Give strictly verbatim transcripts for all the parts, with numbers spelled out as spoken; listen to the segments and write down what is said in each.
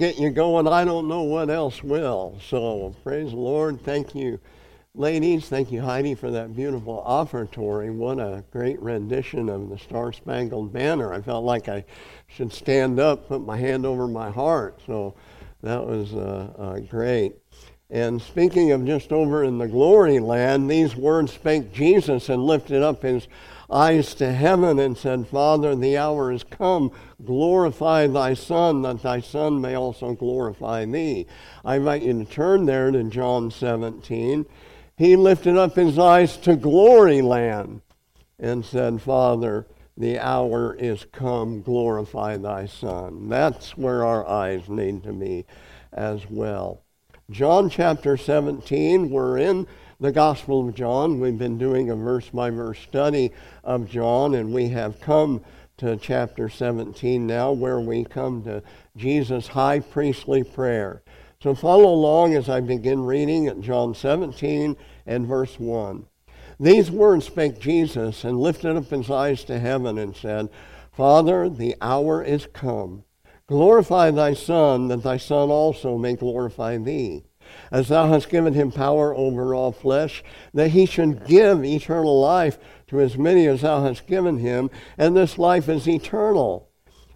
get you going, I don't know what else will. So praise the Lord. Thank you, ladies. Thank you, Heidi, for that beautiful offertory. What a great rendition of the Star Spangled Banner. I felt like I should stand up, put my hand over my heart. So that was uh, uh, great. And speaking of just over in the glory land, these words spake Jesus and lifted up his eyes to heaven and said, Father, the hour is come. Glorify thy Son, that thy Son may also glorify thee. I invite you to turn there to John seventeen. He lifted up his eyes to glory land and said, Father, the hour is come. Glorify thy Son. That's where our eyes need to be as well. John chapter seventeen, we're in the Gospel of John. We've been doing a verse-by-verse study of John, and we have come to chapter seventeen now, where we come to Jesus' high priestly prayer. So follow along as I begin reading at John seventeen and verse one. These words spake Jesus, and lifted up his eyes to heaven, and said, Father, the hour is come. Glorify thy Son, that thy Son also may glorify thee, as thou hast given him power over all flesh, that he should give eternal life to as many as thou hast given him, and this life is eternal,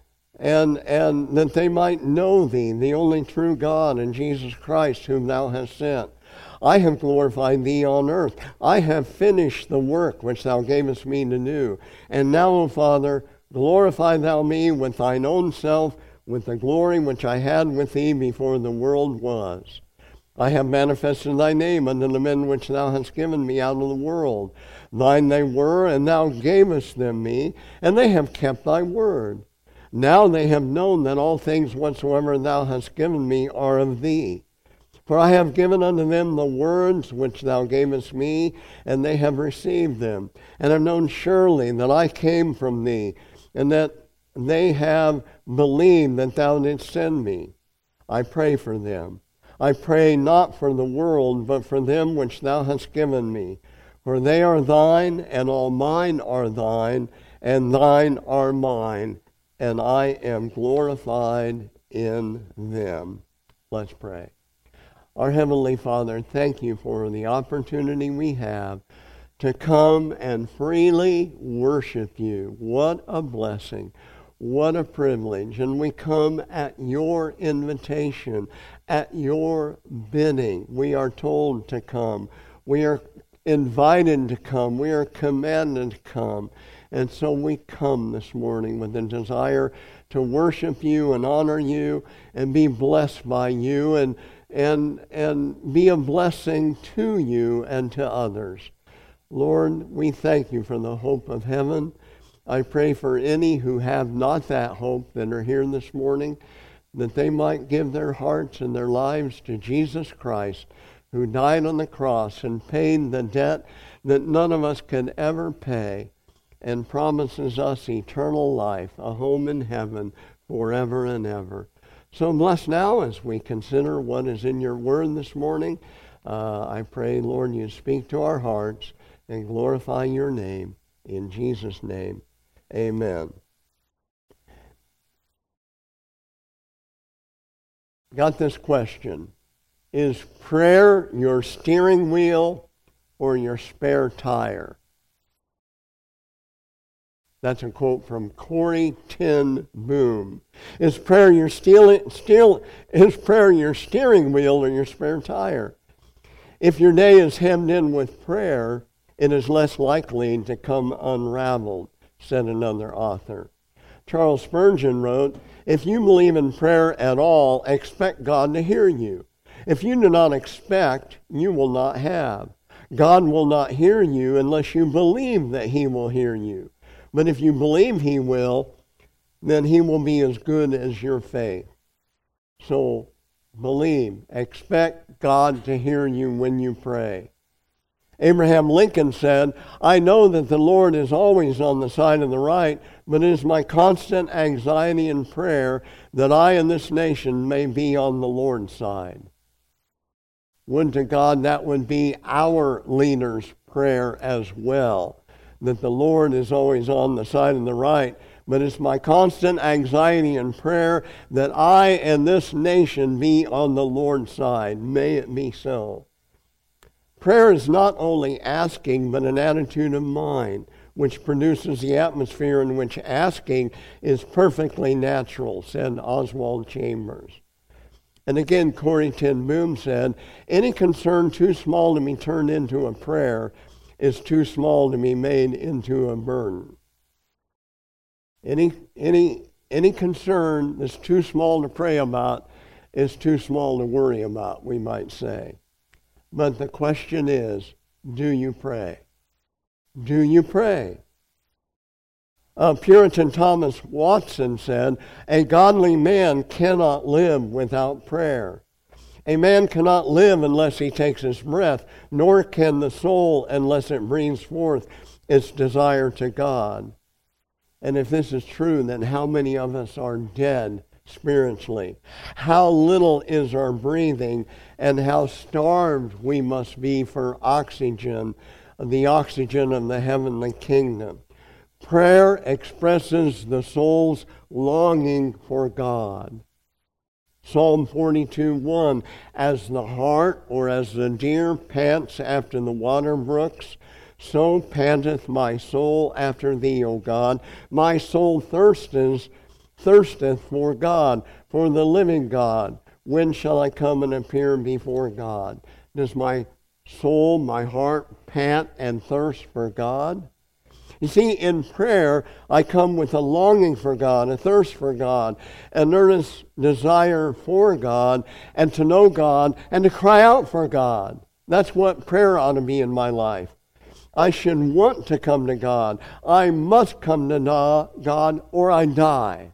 and, and that they might know thee, the only true God, and Jesus Christ, whom thou hast sent. I have glorified thee on earth. I have finished the work which thou gavest me to do. And now, O Father, glorify thou me with thine own self, with the glory which I had with thee before the world was. I have manifested thy name unto the men which thou hast given me out of the world. Thine they were, and thou gavest them me, and they have kept thy word. Now they have known that all things whatsoever thou hast given me are of thee. For I have given unto them the words which thou gavest me, and they have received them, and have known surely that I came from thee, and that they have believed that thou didst send me. I pray for them. I pray not for the world, but for them which thou hast given me. For they are thine, and all mine are thine, and thine are mine, and I am glorified in them. Let's pray. Our Heavenly Father, thank you for the opportunity we have to come and freely worship you. What a blessing. What a privilege. And we come at your invitation, at your bidding. We are told to come. We are invited to come. We are commanded to come. And so we come this morning with a desire to worship you and honor you and be blessed by you and, and, and be a blessing to you and to others. Lord, we thank you for the hope of heaven. I pray for any who have not that hope that are here this morning, that they might give their hearts and their lives to Jesus Christ, who died on the cross and paid the debt that none of us could ever pay, and promises us eternal life, a home in heaven forever and ever. So bless now as we consider what is in your word this morning. Uh, I pray, Lord, you speak to our hearts and glorify your name. In Jesus' name. Amen. Got this question. Is prayer your steering wheel or your spare tire? That's a quote from Corrie ten Boom. Is prayer your stealing, steal, is prayer your steering wheel or your spare tire? If your day is hemmed in with prayer, it is less likely to come unraveled, said another author. Charles Spurgeon wrote, if you believe in prayer at all, expect God to hear you. If you do not expect, you will not have. God will not hear you unless you believe that he will hear you. But if you believe he will, then he will be as good as your faith. So believe, expect God to hear you when you pray. Abraham Lincoln said, I know that the Lord is always on the side of the right, but it is my constant anxiety and prayer that I and this nation may be on the Lord's side. Would to God that would be our leaders' prayer as well, that the Lord is always on the side of the right, but it's my constant anxiety and prayer that I and this nation be on the Lord's side. May it be so. Prayer is not only asking, but an attitude of mind, which produces the atmosphere in which asking is perfectly natural, said Oswald Chambers. And again, Corrie ten Boom said, any concern too small to be turned into a prayer is too small to be made into a burden. Any, any, any concern that's too small to pray about is too small to worry about, we might say. But the question is, do you pray? Do you pray? Uh, Puritan Thomas Watson said, a godly man cannot live without prayer. A man cannot live unless he takes his breath, nor can the soul unless it brings forth its desire to God. And if this is true, then how many of us are dead spiritually? How little is our breathing, and how starved we must be for oxygen, the oxygen of the heavenly kingdom. Prayer expresses the soul's longing for God. Psalm forty-two one, as the hart or as the deer pants after the water brooks, so panteth my soul after thee, O God. My soul thirsteth, thirsteth for God, for the living God. When shall I come and appear before God? Does my soul, my heart, pant and thirst for God? You see, in prayer, I come with a longing for God, a thirst for God, an earnest desire for God, and to know God, and to cry out for God. That's what prayer ought to be in my life. I should want to come to God. I must come to God, or I die.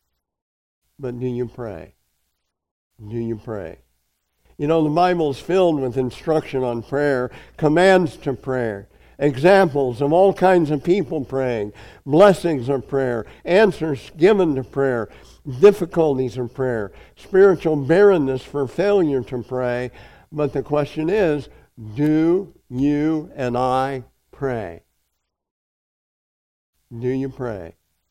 But do you pray? Do you pray? You know, the Bible is filled with instruction on prayer, commands to prayer, examples of all kinds of people praying, blessings of prayer, answers given to prayer, difficulties of prayer, spiritual barrenness for failure to pray. But the question is, do you and I pray? Do you pray?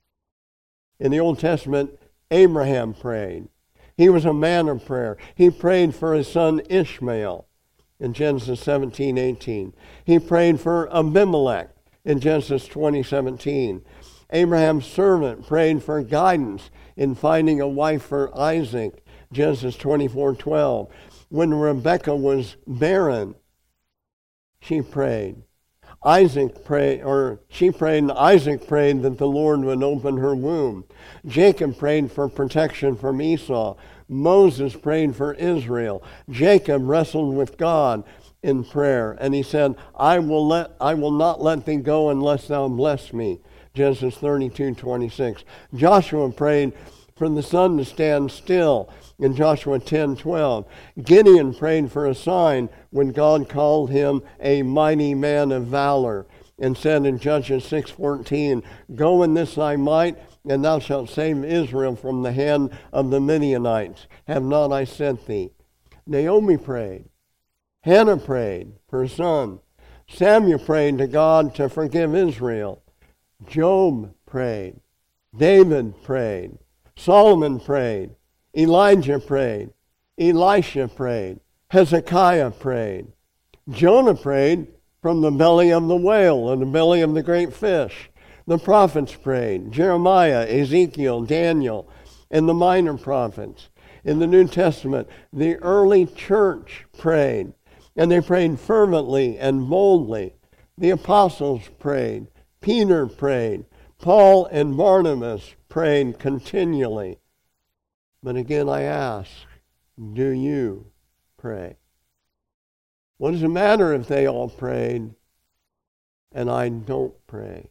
In the Old Testament, Abraham prayed. He was a man of prayer. He prayed for his son Ishmael in Genesis seventeen eighteen. He prayed for Abimelech in Genesis twenty seventeen. Abraham's servant prayed for guidance in finding a wife for Isaac, Genesis twenty-four twelve. When Rebekah was barren, she prayed. Isaac prayed, or she prayed, and Isaac prayed that the Lord would open her womb. Jacob prayed for protection from Esau. Moses prayed for Israel. Jacob wrestled with God in prayer, and he said, I will let I will not let thee go unless thou bless me. Genesis thirty-two twenty-six. Joshua prayed for the sun to stand still in Joshua ten twelve. Gideon prayed for a sign when God called him a mighty man of valor, and said in Judges six fourteen, go in this thy might, and thou shalt save Israel from the hand of the Midianites. Have not I sent thee? Naomi prayed. Hannah prayed for a son. Samuel prayed to God to forgive Israel. Job prayed. David prayed. Solomon prayed. Elijah prayed. Elisha prayed. Hezekiah prayed. Jonah prayed from the belly of the whale and the belly of the great fish. The prophets prayed. Jeremiah, Ezekiel, Daniel, and the minor prophets. In the New Testament, the early church prayed, and they prayed fervently and boldly. The apostles prayed. Peter prayed. Paul and Barnabas prayed continually. But again, I ask, do you pray? What does it matter if they all prayed and I don't pray?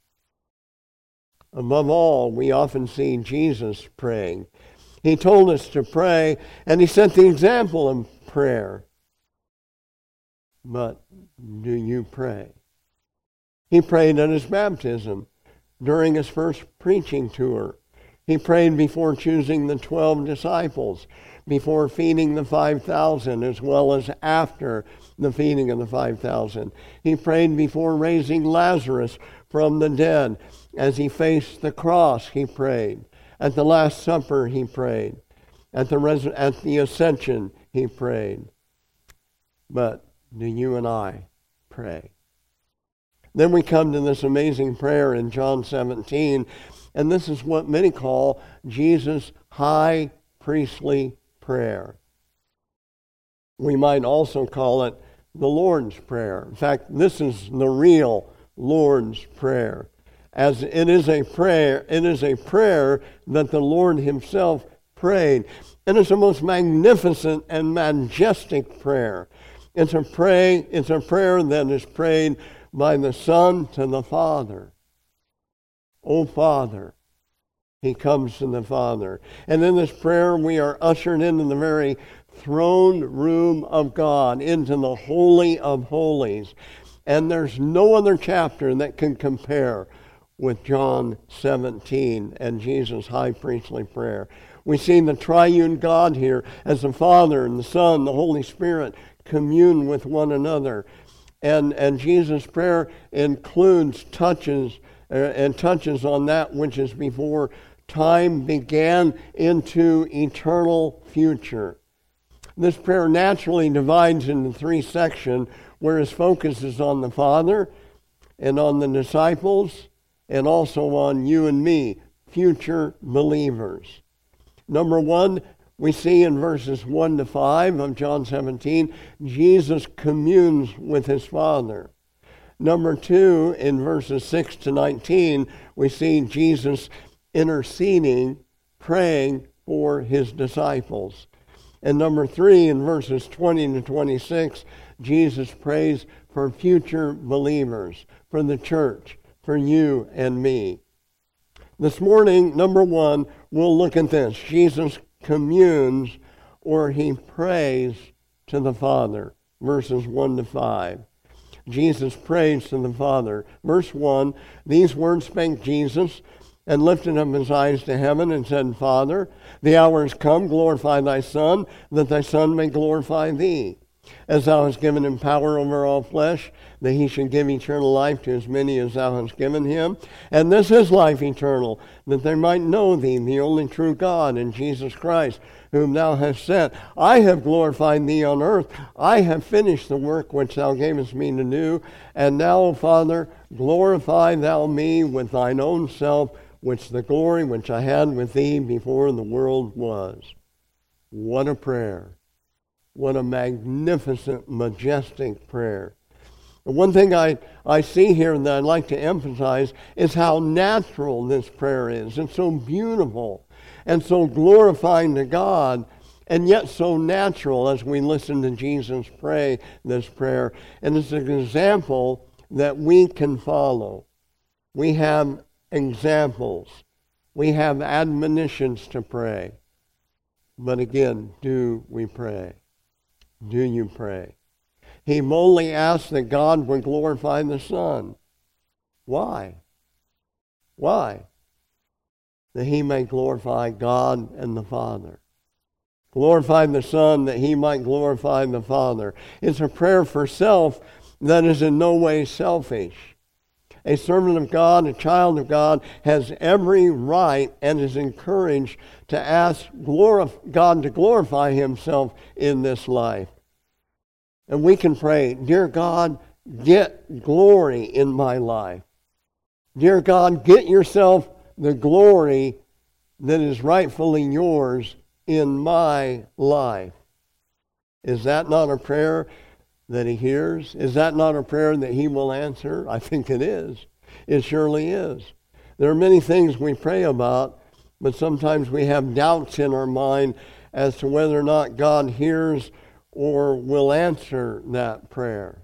Above all, we often see Jesus praying. He told us to pray, and he set the example of prayer. But do you pray? He prayed at his baptism during his first preaching tour. He prayed before choosing the twelve disciples, before feeding the five thousand, as well as after the feeding of the five thousand. He prayed before raising Lazarus from the dead. As he faced the cross, he prayed. At the Last Supper, he prayed. At the, res- at the Ascension, he prayed. But do you and I pray? Then we come to this amazing prayer in John seventeen, and this is what many call Jesus' high priestly prayer. We might also call it the Lord's Prayer. In fact, this is the real Lord's Prayer. As it is a prayer, it is a prayer that the Lord himself prayed. And it's the most magnificent and majestic prayer. It's a pray, it's a prayer that is prayed by the Son to the Father. O Father. He comes to the Father. And in this prayer, we are ushered into the very throne room of God, into the Holy of Holies. And there's no other chapter that can compare with John seventeen and Jesus' high priestly prayer. We see the triune God here as the Father and the Son, the Holy Spirit commune with one another. And, and Jesus' prayer includes touches uh, and touches on that which is before time began into eternal future. This prayer naturally divides into three sections, where his focus is on the Father and on the disciples and also on you and me, future believers. Number one, we see in verses one to five of John seventeen, Jesus communes with his Father. Number two, in verses six to nineteen, we see Jesus interceding, praying for his disciples. And number three, in verses twenty to twenty-six, Jesus prays for future believers, for the church, for you and me. This morning, number one, we'll look at this. Jesus communes, or he prays to the Father, verses one to five. Jesus prays to the Father. Verse one, these words spake Jesus, and lifted up his eyes to heaven, and said, Father, the hour is come, glorify thy Son, that thy Son may glorify thee. As thou hast given him power over all flesh, that he should give eternal life to as many as thou hast given him. And this is life eternal, that they might know thee, the only true God, and Jesus Christ, whom thou hast sent. I have glorified thee on earth. I have finished the work which thou gavest me to do. And now, O Father, glorify thou me with thine own self, which the glory which I had with thee before the world was. What a prayer. What a magnificent, majestic prayer. The one thing I, I see here that I'd like to emphasize is how natural this prayer is. It's so beautiful and so glorifying to God, and yet so natural as we listen to Jesus pray this prayer. And it's an example that we can follow. We have examples. We have admonitions to pray. But again, do we pray? Do you pray? He boldly asked that God would glorify the Son. Why? Why? That he may glorify God and the Father. Glorify the Son that he might glorify the Father. It's a prayer for self that is in no way selfish. A servant of God, a child of God, has every right and is encouraged to ask glorif- God to glorify himself in this life. And we can pray, Dear God, get glory in my life. Dear God, get yourself the glory that is rightfully yours in my life. Is that not a prayer that he hears? Is that not a prayer that he will answer? I think it is. It surely is. There are many things we pray about, but sometimes we have doubts in our mind as to whether or not God hears or will answer that prayer.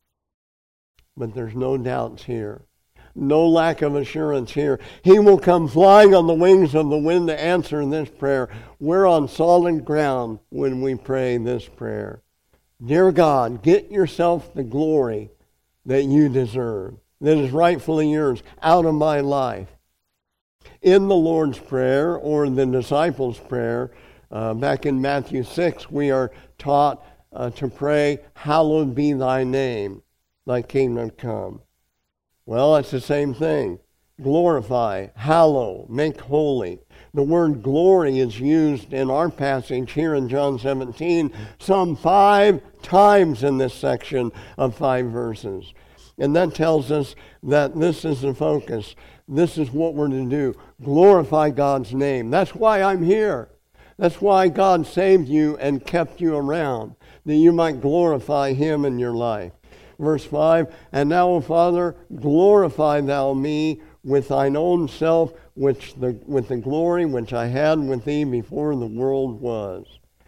But there's no doubts here. No lack of assurance here. He will come flying on the wings of the wind to answer this prayer. We're on solid ground when we pray this prayer. Dear God, get yourself the glory that you deserve, that is rightfully yours, out of my life. In the Lord's Prayer, or the disciples' prayer, uh, back in Matthew six, we are taught uh, to pray, hallowed be thy name, thy kingdom come. Well, it's the same thing. Glorify, hallow, make holy. The word glory is used in our passage here in John seventeen some five times in this section of five verses. And that tells us that this is the focus. This is what we're to do. Glorify God's name. That's why I'm here. That's why God saved you and kept you around, that you might glorify him in your life. Verse five, and now, O Father, glorify thou me with thine own self, which the, with the glory which I had with thee before the world was.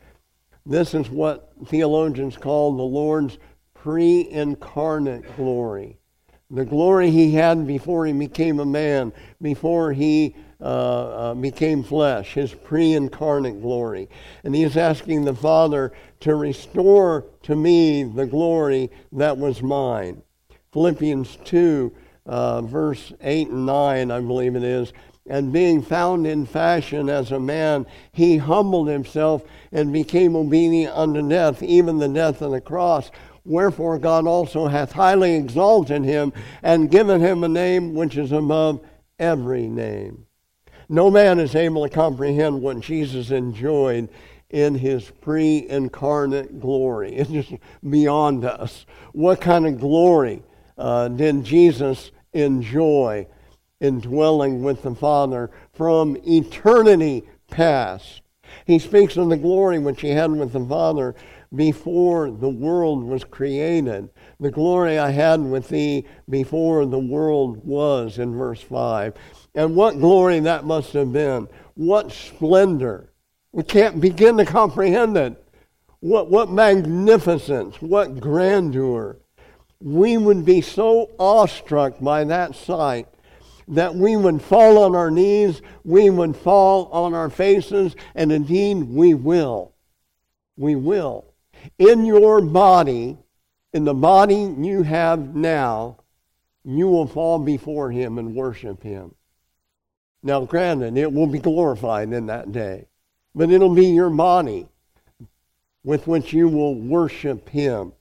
This is what theologians call the Lord's pre-incarnate glory. The glory he had before he became a man, before he uh, uh, became flesh, his pre-incarnate glory. And he is asking the Father to restore to me the glory that was mine. Philippians two, uh, verse eight and nine, I believe it is, and being found in fashion as a man, he humbled himself and became obedient unto death, even the death of the cross. Wherefore God also hath highly exalted him and given him a name which is above every name. No man is able to comprehend what Jesus enjoyed in his pre-incarnate glory. It's just beyond us. What kind of glory uh, did Jesus enjoy in dwelling with the Father from eternity past? He speaks of the glory which he had with the Father before the world was created. The glory I had with thee before the world was, in verse five. And what glory that must have been. What splendor. We can't begin to comprehend it. What, what magnificence. What grandeur. We would be so awestruck by that sight that we would fall on our knees, we would fall on our faces, and indeed we will. We will. In your body, in the body you have now, you will fall before him and worship him. Now, granted, it will be glorified in that day, but it'll be your body with which you will worship him.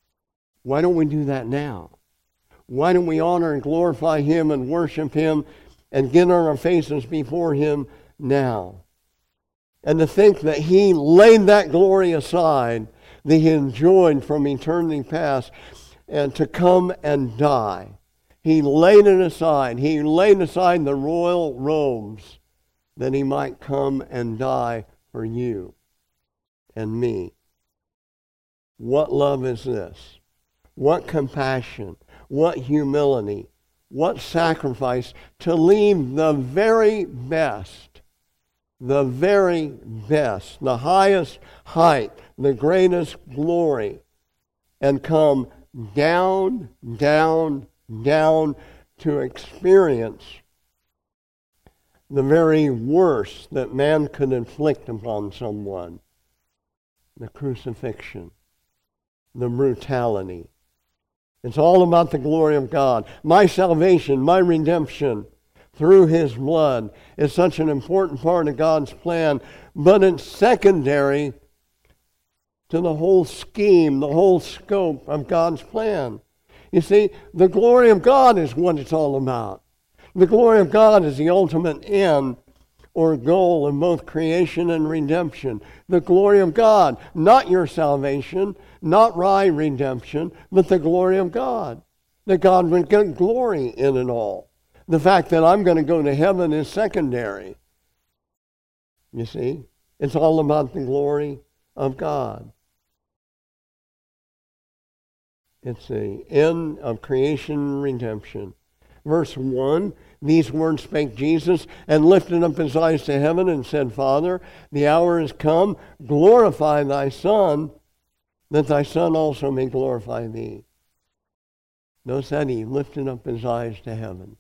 Why don't we do that now? Why don't we honor and glorify him and worship him and get on our faces before him now? And to think that he laid that glory aside that he enjoyed from eternity past and to come and die. He laid it aside. He laid aside the royal robes that he might come and die for you and me. What love is this? What compassion? What humility? What sacrifice to leave the very best, the very best, the highest height, the greatest glory, and come down, down, down to experience the very worst that man could inflict upon someone. The crucifixion, the brutality. It's all about the glory of God. My salvation, my redemption through his blood is such an important part of God's plan, but it's secondary to the whole scheme, the whole scope of God's plan. You see, the glory of God is what it's all about. The glory of God is the ultimate end or goal in both creation and redemption. The glory of God, not your salvation, not my redemption, but the glory of God. That God would get glory in it all. The fact that I'm going to go to heaven is secondary. You see, it's all about the glory of God. It's the end of creation and redemption. Verse one, these words spake Jesus, and lifted up his eyes to heaven, and said, Father, the hour is come, glorify thy Son, that thy Son also may glorify thee. Notice that he lifted up his eyes to heaven.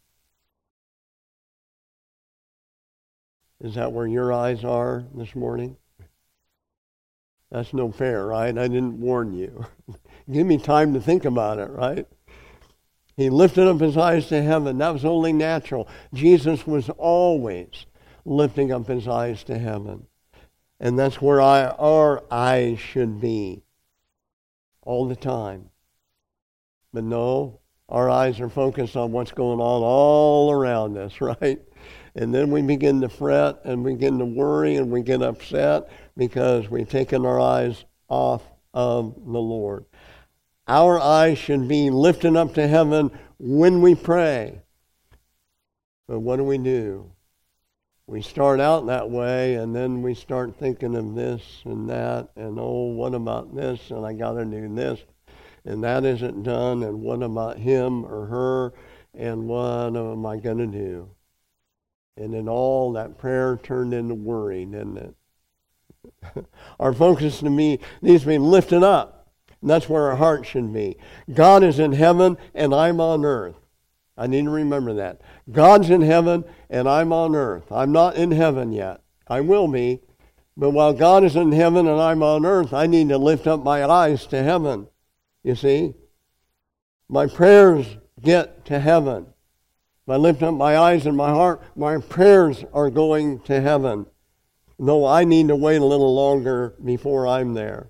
Is that where your eyes are this morning? That's no fair, right? I didn't warn you. Give me time to think about it, right? He lifted up his eyes to heaven. That was only natural. Jesus was always lifting up his eyes to heaven. And that's where I, our eyes should be all the time. But no, our eyes are focused on what's going on all around us, right? And then we begin to fret and we begin to worry and we get upset because we've taken our eyes off of the Lord. Our eyes should be lifted up to heaven when we pray. But what do we do? We start out that way, and then we start thinking of this and that, and oh, what about this, and I got to do this, and that isn't done, and what about him or her, and what am I going to do? And then all that prayer turned into worry, didn't it? Our focus to me needs to be lifted up. And that's where our heart should be. God is in heaven and I'm on earth. I need to remember that. God's in heaven and I'm on earth. I'm not in heaven yet. I will be. But while God is in heaven and I'm on earth, I need to lift up my eyes to heaven. You see? My prayers get to heaven. If I lift up my eyes and my heart, my prayers are going to heaven. Though I need to wait a little longer before I'm there.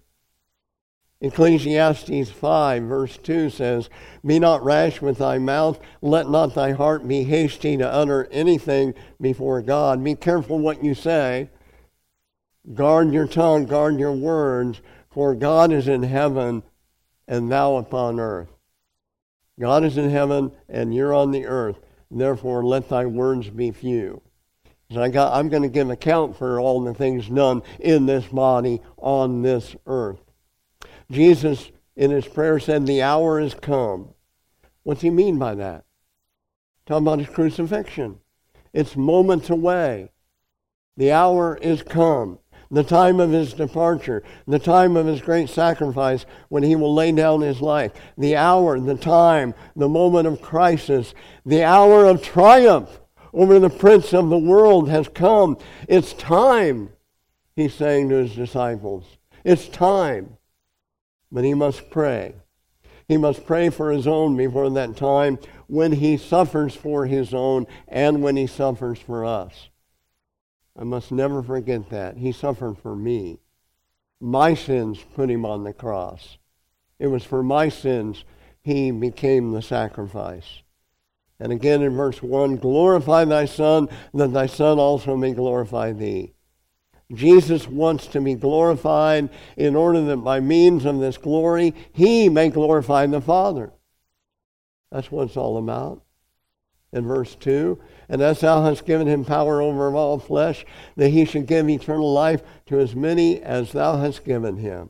Ecclesiastes five verse two says, "Be not rash with thy mouth, let not thy heart be hasty to utter anything before God." Be careful what you say. Guard your tongue, guard your words, for God is in heaven and thou upon earth. God is in heaven and you're on the earth. Therefore, let thy words be few. So I got, I'm going to give account for all the things done in this body on this earth. Jesus, in his prayer, said, "The hour is come." What's he mean by that? Talking about his crucifixion. It's moments away. The hour is come. The time of his departure. The time of his great sacrifice when he will lay down his life. The hour, the time, the moment of crisis. The hour of triumph over the prince of the world has come. It's time, he's saying to his disciples. It's time. But he must pray. He must pray for his own before that time when he suffers for his own and when he suffers for us. I must never forget that. He suffered for me. My sins put him on the cross. It was for my sins he became the sacrifice. And again in verse one, "Glorify thy Son, that thy Son also may glorify thee." Jesus wants to be glorified in order that by means of this glory, he may glorify the Father. That's what it's all about. In verse two, "And as thou hast given him power over all flesh, that he should give eternal life to as many as thou hast given him."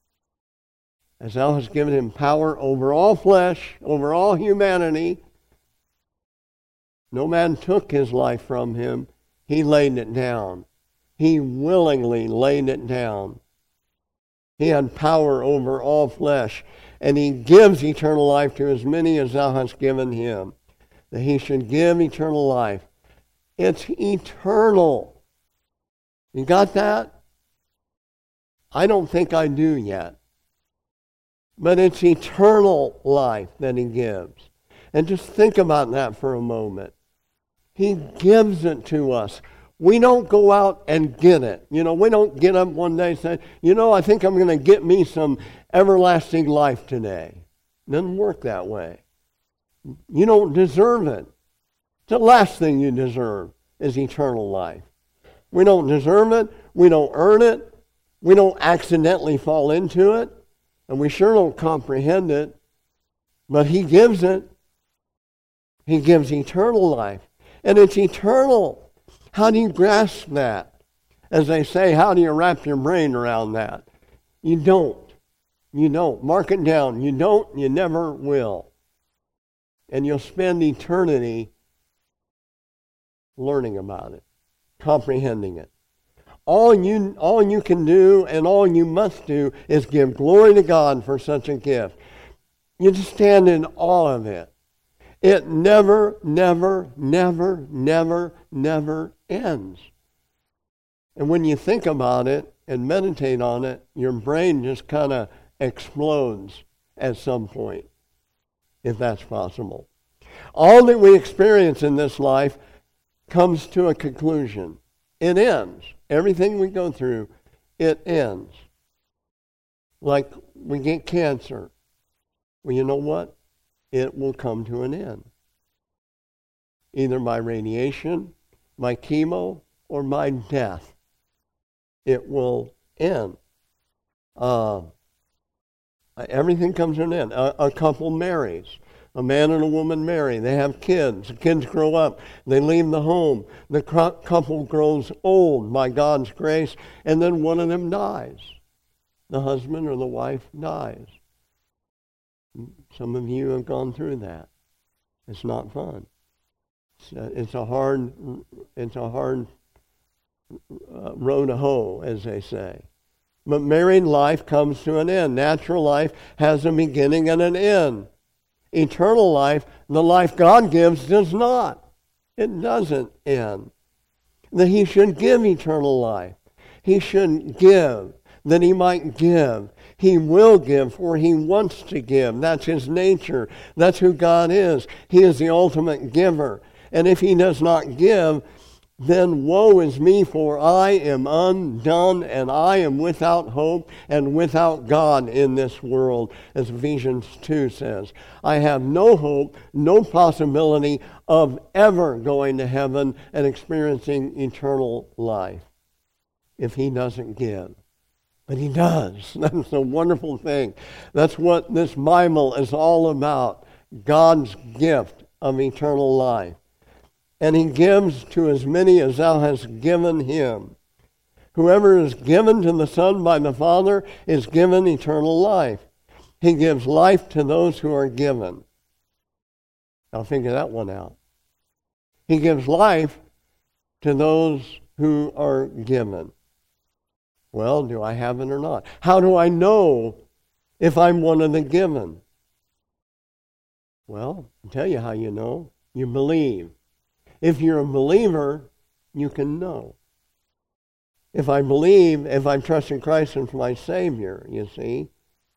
As thou hast given him power over all flesh, over all humanity. No man took his life from him. He laid it down. He willingly laid it down. He had power over all flesh, and he gives eternal life to as many as thou hast given him, that he should give eternal life. It's eternal. You got that? I don't think I do yet. But it's eternal life that he gives. And just think about that for a moment. He gives it to us. We don't go out and get it. You know, we don't get up one day and say, you know, I think I'm going to get me some everlasting life today. It doesn't work that way. You don't deserve it. The last thing you deserve is eternal life. We don't deserve it. We don't earn it. We don't accidentally fall into it. And we sure don't comprehend it. But he gives it. He gives eternal life. And it's eternal. How do you grasp that? As they say, how do you wrap your brain around that? You don't. You don't. Mark it down. You don't. You never will. And you'll spend eternity learning about it, comprehending it. All you, all you can do and all you must do is give glory to God for such a gift. You just stand in awe of it. It never, never, never, never, never ends. And when you think about it and meditate on it, your brain just kind of explodes at some point. if that's possible. All that we experience in this life comes to a conclusion. It ends. Everything we go through, it ends. Like we get cancer. Well, you know what? It will come to an end. Either by radiation, by chemo, or by death. It will end. Uh, everything comes to an end. A, a couple marries. A man and a woman marry. They have kids. The kids grow up. They leave the home. The couple grows old by God's grace, and then one of them dies. The husband or the wife dies. Some of you have gone through that. It's not fun. It's a, it's a hard, it's a hard uh, row to hoe, as they say. But married life comes to an end. Natural life has a beginning and an end. Eternal life, the life God gives, does not. It doesn't end. That he should give eternal life. He should give, that he might give. He will give, for he wants to give. That's his nature. That's who God is. He is the ultimate giver. And if he does not give, then woe is me, for I am undone, and I am without hope and without God in this world, as Ephesians two says. I have no hope, no possibility of ever going to heaven and experiencing eternal life if he doesn't give. But he does. That's a wonderful thing. That's what this Bible is all about, God's gift of eternal life. And he gives to as many as thou hast given him. Whoever is given to the Son by the Father is given eternal life. He gives life to those who are given. Now figure that one out. He gives life to those who are given. Well, do I have it or not? How do I know if I'm one of the given? Well, I'll tell you how you know. You believe. If you're a believer, you can know. If I believe, if I trust in Christ as my Savior, you see,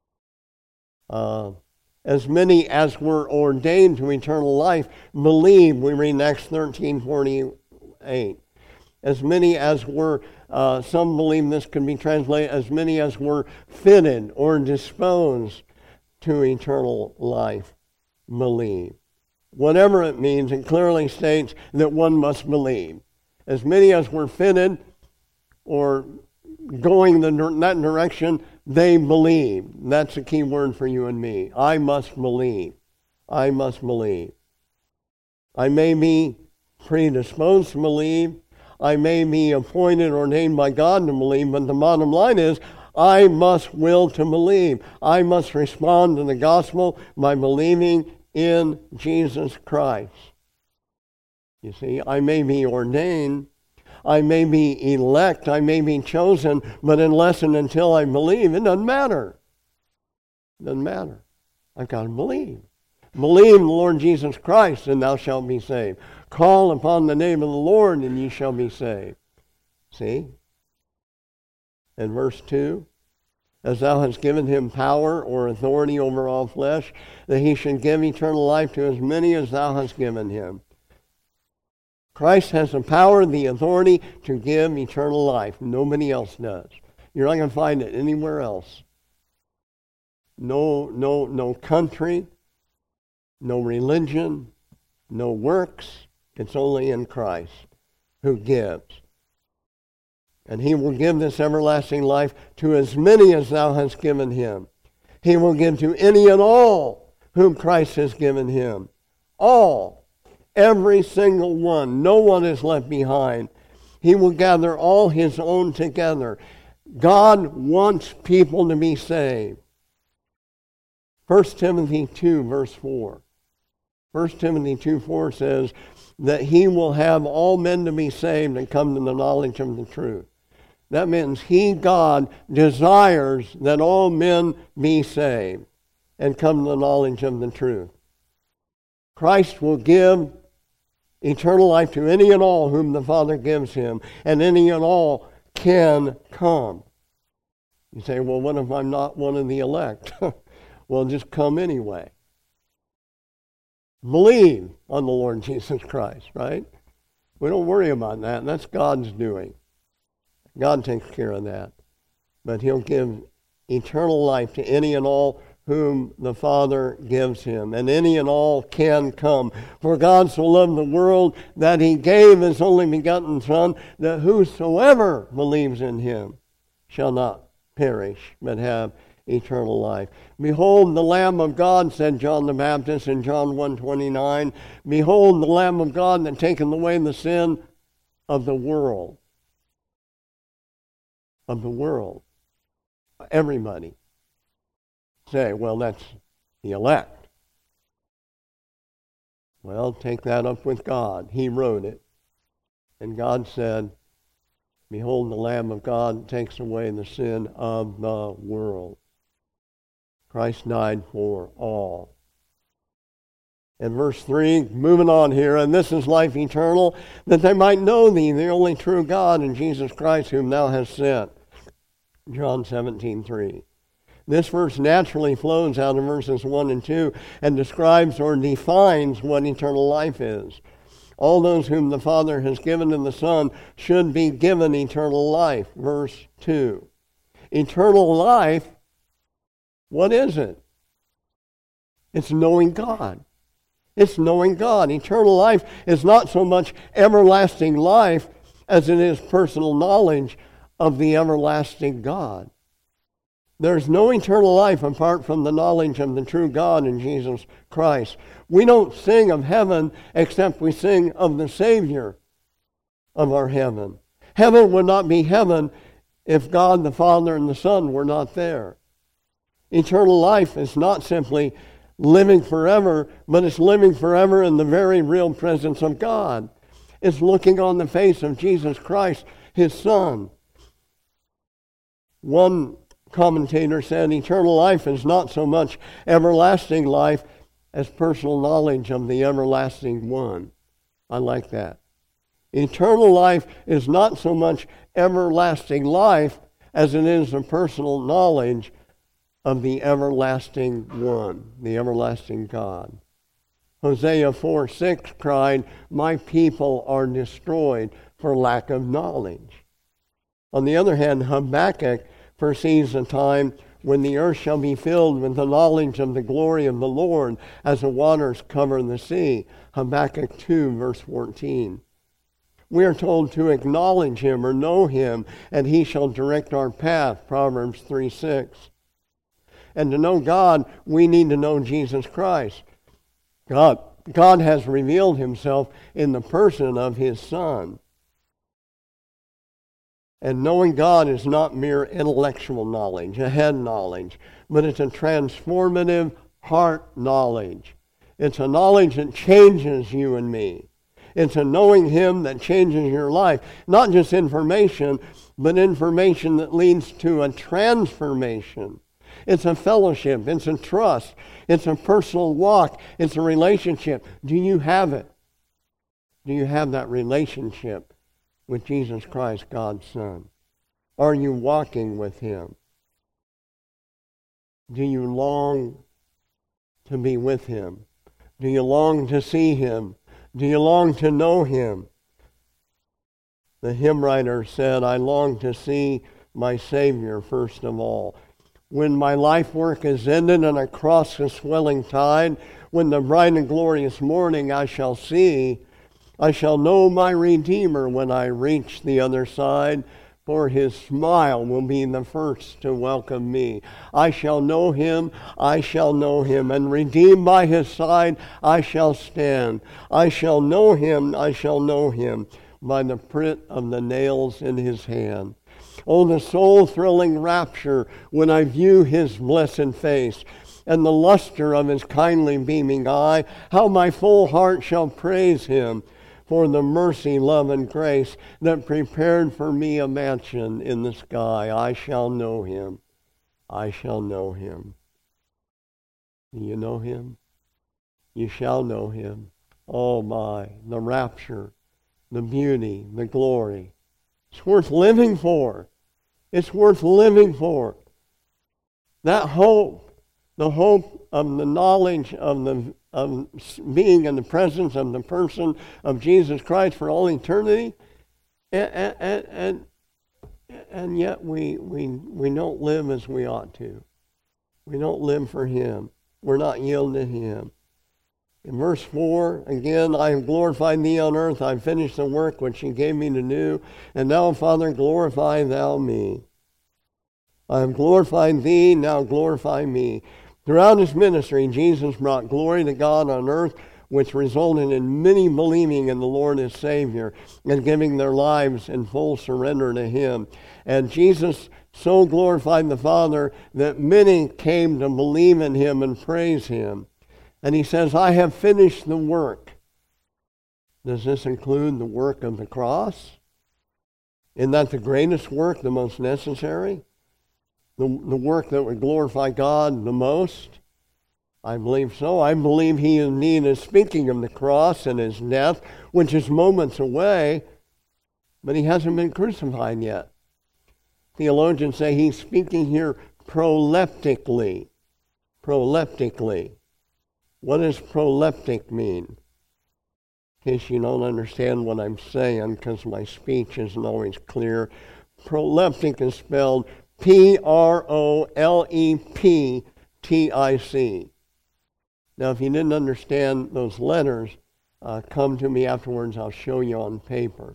uh, as many as were ordained to eternal life believe, we read in Acts thirteen forty-eight. As many as were, uh, some believe this could be translated, as many as were fitted or disposed to eternal life believe. Whatever it means, it clearly states that one must believe. As many as were fitted or going the, that direction, they believe. That's a key word for you and me. I must believe. I must believe. I may be predisposed to believe. I may be appointed, ordained by God to believe, but the bottom line is, I must will to believe. I must respond to the gospel by believing in Jesus Christ. You see, I may be ordained, I may be elect, I may be chosen, but unless and until I believe, it doesn't matter. It doesn't matter. I've got to believe. Believe in the Lord Jesus Christ, and thou shalt be saved. Call upon the name of the Lord, and ye shall be saved. See? And verse two, as thou hast given him power or authority over all flesh, that he should give eternal life to as many as thou hast given him. Christ has the power, the authority to give eternal life. Nobody else does. You're not going to find it anywhere else. No, no, no country, no religion, no works. It's only in Christ who gives. And he will give this everlasting life to as many as thou hast given him. He will give to any and all whom Christ has given him. All. Every single one. No one is left behind. He will gather all his own together. God wants people to be saved. First Timothy two, verse four. First Timothy two, four says that he will have all men to be saved and come to the knowledge of the truth. That means he, God, desires that all men be saved and come to the knowledge of the truth. Christ will give eternal life to any and all whom the Father gives him, and any and all can come. You say, well, what if I'm not one of the elect? Well, just come anyway. believe on the Lord Jesus Christ, right? We don't worry about that. That's God's doing. God takes care of that. But he'll give eternal life to any and all whom the Father gives him. And any and all can come. For God so loved the world that he gave his only begotten Son, that whosoever believes in him shall not perish, but have eternal life. Behold the Lamb of God, said John the Baptist in John one twenty-nine. Behold the Lamb of God that taketh away the sin of the world. Of the world. Everybody. Say, well, that's the elect. Well, take that up with God. He wrote it. And God said, behold the Lamb of God takes away the sin of the world. Christ died for all. And verse three, moving on here, and this is life eternal, that they might know thee, the only true God, and Jesus Christ, whom thou hast sent. John seventeen three. This verse naturally flows out of verses one and two and describes or defines what eternal life is. All those whom the Father has given to the Son should be given eternal life. Verse two. Eternal life, what is it? It's knowing God. It's knowing God. Eternal life is not so much everlasting life as it is personal knowledge of the everlasting God. There's no eternal life apart from the knowledge of the true God in Jesus Christ. We don't sing of heaven except we sing of the Savior of our heaven. Heaven would not be heaven if God the Father and the Son were not there. Eternal life is not simply living forever, but it's living forever in the very real presence of God. It's looking on the face of Jesus Christ, his Son. One commentator said, eternal life is not so much everlasting life as personal knowledge of the everlasting one. I like that. Eternal life is not so much everlasting life as it is a personal knowledge of the everlasting one, the everlasting God. Hosea four six cried, my people are destroyed for lack of knowledge. On the other hand, Habakkuk foresees a time when the earth shall be filled with the knowledge of the glory of the Lord as the waters cover the sea. Habakkuk two, verse fourteen. We are told to acknowledge him or know him, and he shall direct our path. Proverbs three six. And to know God, we need to know Jesus Christ. God, God has revealed himself in the person of his Son. And knowing God is not mere intellectual knowledge, a head knowledge, but it's a transformative heart knowledge. It's a knowledge that changes you and me. It's a knowing him that changes your life. Not just information, but information that leads to a transformation. It's a fellowship. It's a trust. It's a personal walk. It's a relationship. Do you have it? Do you have that relationship with Jesus Christ, God's Son? Are you walking with him? Do you long to be with him? Do you long to see him? Do you long to know him? The hymn writer said, I long to see my Savior first of all. When my life work is ended and I cross the swelling tide, when the bright and glorious morning I shall see, I shall know my Redeemer when I reach the other side, for his smile will be the first to welcome me. I shall know him, I shall know him, and redeemed by his side I shall stand. I shall know him, I shall know him, by the print of the nails in his hand. Oh, the soul-thrilling rapture when I view his blessed face, and the luster of his kindly beaming eye, how my full heart shall praise him for the mercy, love, and grace that prepared for me a mansion in the sky. I shall know him. I shall know him. Do you know him? You shall know him. Oh my, the rapture, the beauty, the glory. It's worth living for. It's worth living for. That hope the hope of the knowledge of the of being in the presence of the person of Jesus Christ for all eternity, and and and, and yet we we we don't live as we ought to. We don't live for Him. We're not yielded to Him. In verse four, again, I have glorified Thee on earth. I have finished the work which He gave me to do. And now, Father, glorify Thou me. I have glorified Thee, now glorify me. Throughout His ministry, Jesus brought glory to God on earth, which resulted in many believing in the Lord as Savior and giving their lives in full surrender to Him. And Jesus so glorified the Father that many came to believe in Him and praise Him. And He says, I have finished the work. Does this include the work of the cross? Isn't that the greatest work, the most necessary? The, the work that would glorify God the most? I believe so. I believe He indeed is speaking of the cross and His death, which is moments away, but He hasn't been crucified yet. Theologians say He's speaking here proleptically. Proleptically. What does proleptic mean? In case you don't understand what I'm saying, because my speech isn't always clear, proleptic is spelled P R O L E P T I C. Now, if you didn't understand those letters, uh, come to me afterwards. I'll show you on paper.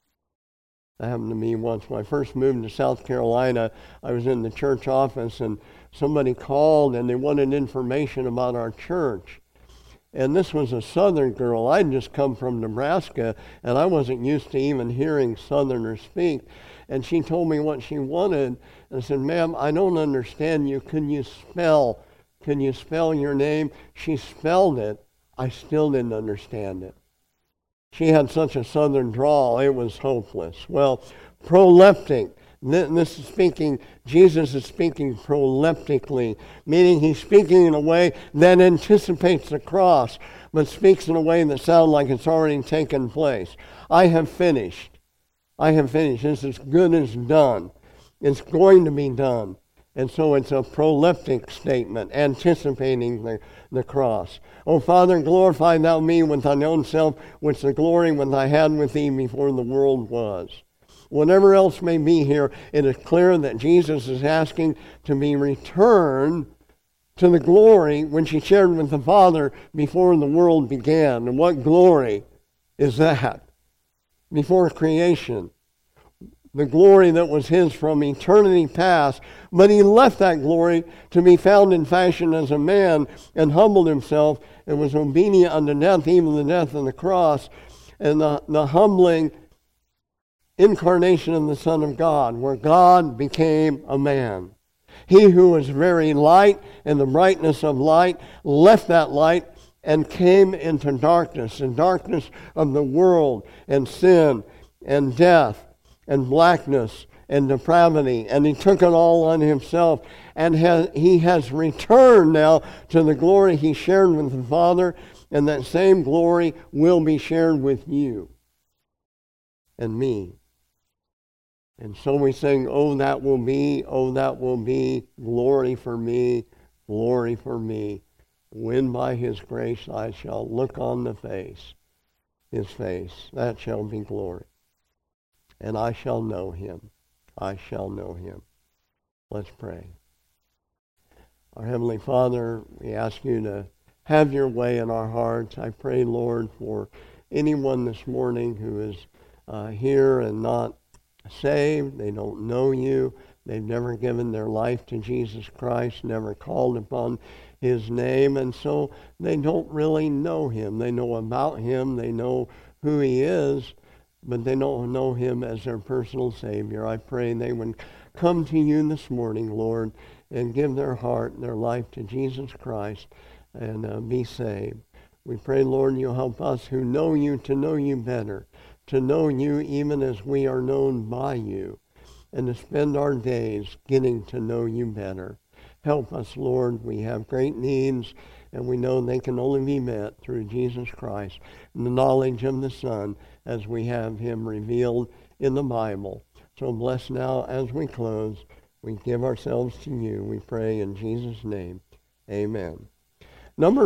That happened to me once. When I first moved to South Carolina, I was in the church office, and somebody called, and they wanted information about our church. And this was a Southern girl. I'd just come from Nebraska, and I wasn't used to even hearing Southerners speak. And she told me what she wanted. And I said, ma'am, I don't understand you. Can you spell? Can you spell your name? She spelled it. I still didn't understand it. She had such a Southern drawl, it was hopeless. Well, proleptic. This is speaking, Jesus is speaking proleptically, meaning He's speaking in a way that anticipates the cross, but speaks in a way that sounds like it's already taken place. I have finished. I have finished. It's as good as done. It's going to be done. And so it's a proleptic statement, anticipating the, the cross. O Father, glorify Thou me with Thine own self, which the glory which I had with Thee before the world was. Whatever else may be here, it is clear that Jesus is asking to be returned to the glory which He shared with the Father before the world began. And what glory is that? Before creation. The glory that was His from eternity past, but He left that glory to be found in fashion as a man and humbled Himself and was obedient unto death, even the death of the cross, and the, the humbling incarnation of the Son of God, where God became a man. He who was very light and the brightness of light left that light and came into darkness, and darkness of the world and sin and death and blackness and depravity, and He took it all on Himself, and has, He has returned now to the glory He shared with the Father, and that same glory will be shared with you and me. And so we sing, oh, that will be, oh, that will be, glory for me, glory for me, when by His grace I shall look on the face, His face, that shall be glory. And I shall know Him. I shall know Him. Let's pray. Our Heavenly Father, we ask You to have Your way in our hearts. I pray, Lord, for anyone this morning who is uh, here and not saved. They don't know You. They've never given their life to Jesus Christ, never called upon His name, and so they don't really know Him. They know about Him. They know who He is, but they don't know Him as their personal Savior. I pray they would come to You this morning, Lord, and give their heart and their life to Jesus Christ and uh, be saved. We pray, Lord, You'll help us who know You to know You better, to know You even as we are known by You, and to spend our days getting to know You better. Help us, Lord. We have great needs, and we know they can only be met through Jesus Christ and the knowledge of the Son as we have Him revealed in the Bible. So bless now as we close. We give ourselves to You. We pray in Jesus' name. Amen. Number